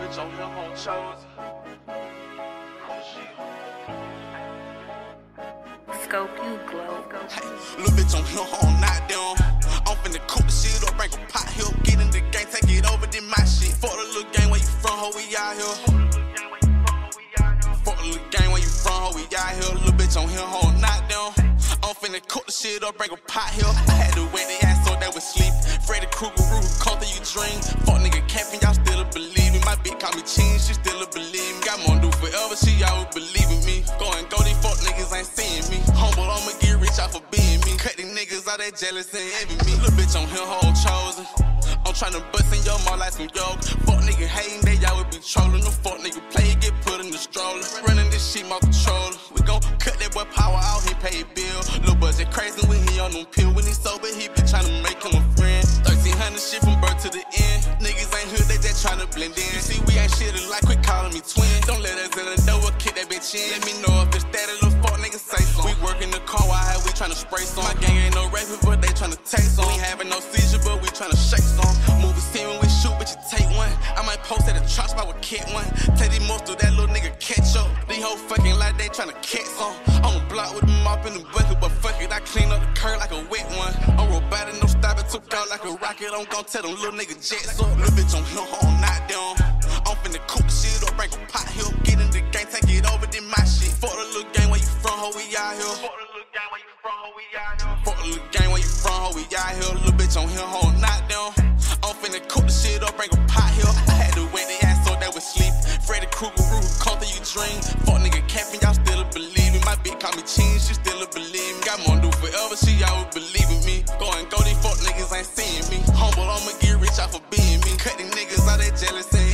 bitch on him on chosen. Scope you glow. Hey, little bitch on him on knock down. I'm finna cook the shit up, bring a pot here. Get in the game, take it over, then my shit. Fuck the little gang where you from, ho, we out here. Fuck the little gang where you from, ho, we out here. Little bitch on him on knock down. I'm finna cook the shit up, bring a pot here. I had to wait the ass so they would sleep. Freddy Krueger, who come through you dream. Fuck nigga capping, y'all still believe me. My bitch call me Chin, she still believe me. Got more to do forever, she always believe in me. Go and go, these fuck niggas ain't seeing me. Humble, I'ma get rich off of being me. Cut these niggas out, they jealous and envy me. Little bitch on him, whole chosen. I'm tryna bust in your mouth like some yoke. Fuck nigga hating, they y'all would be trolling. The fuck nigga play, get put in the stroller. Running this shit, my controller. We gon' cut that boy power out, he pay a bill. Lil' budget crazy when he on them pill. When he sober, he be tryna make him a friend. 1300 shit from birth to the end. Niggas ain't hood, they just tryna blend in. You see, we ain't shit alike, quit calling me twin. Don't let us in the door, we'll kick that bitch in. Let me know if it's that little fuck nigga say so. We work in the car while we tryna spray some. My gang ain't no rapper, but they tryna take some. We having no seizure, but we tryna shake some. Movie scene when we shoot, but you take one. I might post at a trap spot with Kit one. Take these most of that little nigga catch up. These hoes fucking like they tryna catch some. I'm a block with the mop in the bucket, but fuck it, I clean up the curb like a wet one. I'm robotic, no stopping, took out like a rocket. I'm gon' tell them little nigga jets up. Little bitch on him, I'm not down. I'm finna cook the shit up, bring a pot here. Get in the game, take it over, then my shit. Fuck the little gang where you from, ho, we out here. Fuck the little gang where you from, ho, we out here. Fuck the little gang where you from, ho, we out here. Little bitch on him, I'm not down. I'm finna cook the shit up, bring a pot here. I had to wait the ass so they would sleep. Freddy Krueger, who come through you dream. Fuck nigga capping, y'all still believe me. My bitch call me Chin, she still believe me. Got more to do forever, she always believe in me. Go and go, these fuck niggas ain't seeing me. Humble, I'ma get rich off of being me. Cut these niggas out, they jealous and